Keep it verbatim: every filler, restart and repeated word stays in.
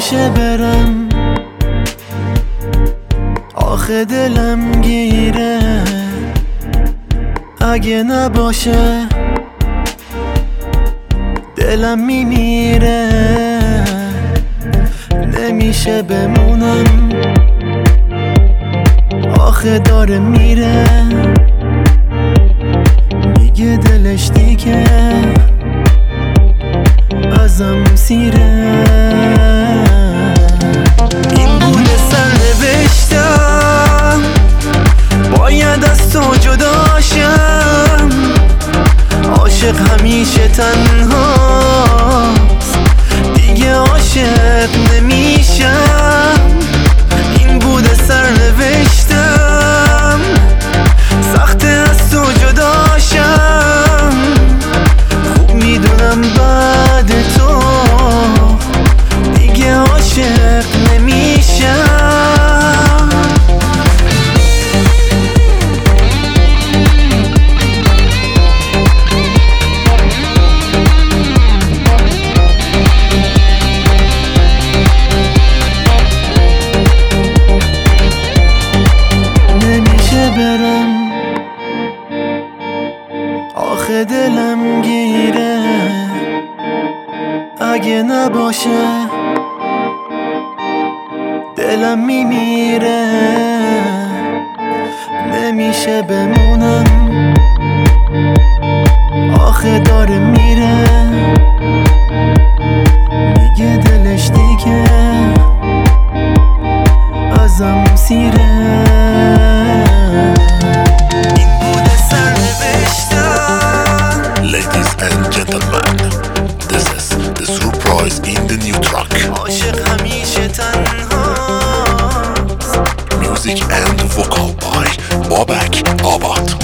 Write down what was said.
نمیشه برم، آخه دلم گیره. اگه نباشه دلم میمیره. نمیشه بمونم، آخه داره میره. میگه دلش دیگه ازم سیره. این بود سرنوشتم، باید از تو جداشم. عاشق همیشه تنهاست، دیگه عاشق نمیشم. این بود سرنوشتم، سخته از تو جداشم. خوب میدونم بعد تو دیگه عاشق نمیشم. نمیشه برم، آخه دلم گیره. اگه نباشه دلم میمیره. نمیشه بمونم، آخه داره میره. میگه دلش دیگه ازم سیره. Ladies and gentlemen, this is the surprise in the new track. عاشق همیشه تنهاست. Music and vocal by Babak Abad.